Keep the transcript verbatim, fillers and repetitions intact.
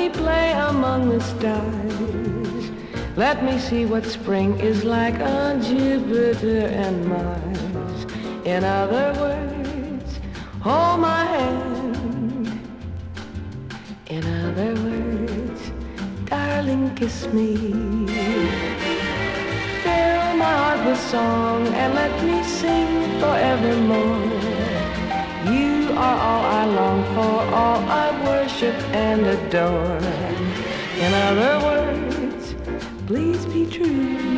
me play among the stars. Let me see what spring is like on Jupiter and Mars. In other words, hold my hand. In other words, darling, kiss me. Fill my heart with song and let me sing forevermore. You are all I long for, all I worship and adore. In other words, please be true.